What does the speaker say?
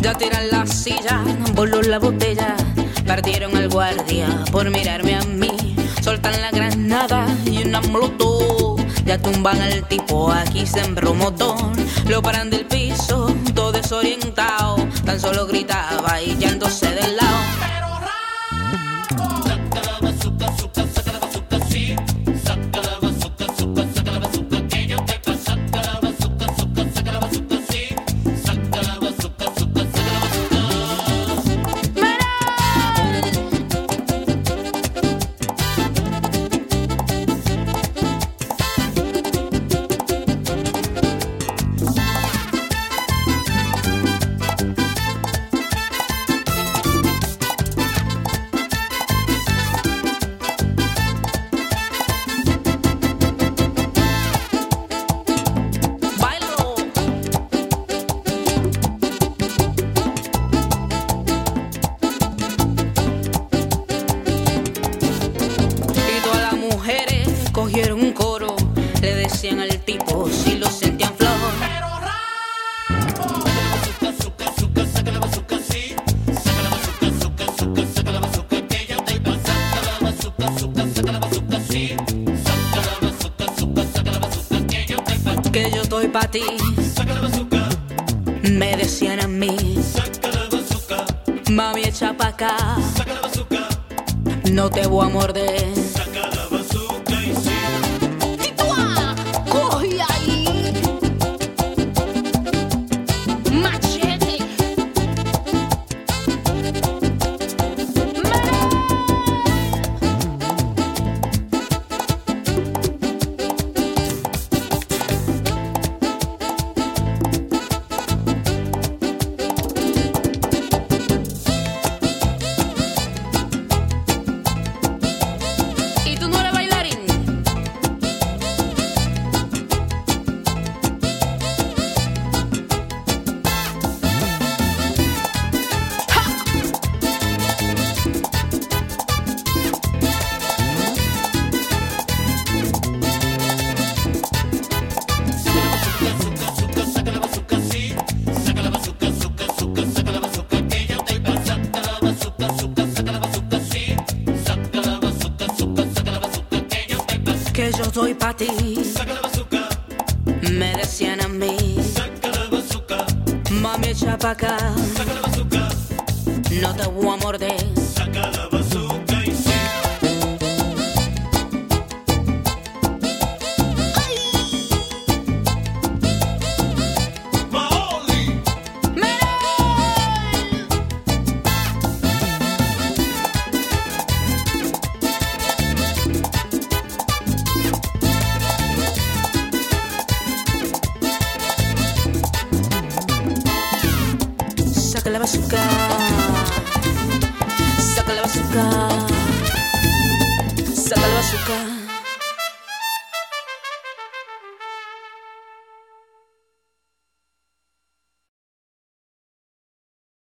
Ya tiran la silla, voló la botella. Perdieron al guardia por mirarme a mí. Soltan la granada y una molotov. Ya tumban al tipo, aquí se embromotón. Lo paran del piso, todo desorientado. Tan solo gritaba y yéndose del lado. Saca la bazooka, saca la bazooka, sí. Saca la bazooka, saca la bazooka, que yo te paso. Saca la bazooka, saca la bazooka, sí. Saca la bazooka, saca la bazooka. Cogieron un coro, le decían al tipo si lo sentían flojo. Pero Rambo. Saca la bazooka, sí. Saca la bazooka, saca la bazooka, que yo te paso. Saca la bazooka, saca la bazooka, sí. Saca la bazooka, saca la bazooka, que yo te paso. Que yo estoy pa' ti, Saca la bazooka, me decían a mí. saca la bazooka, Mami, echa pa' acá, saca la bazooka, no te voy a morder. saca la bazooka y sí. Coge ahí, machete. ¿Y tú no eres bailarín? Saca la bazooka, sí. Saca la bazooka, saca la bazooka, que yo te paso. Saca la bazooka, saca la bazooka, sí. Saca la bazooka, saca la bazooka, que yo te paso. Que yo estoy pa' ti, Saca la bazooka, me decían a mí. saca la bazooka, Mami, echa pa' acá, saca la bazooka, no te voy a morder. saca la bazooka y sí. Maoli. Saca la bazooka,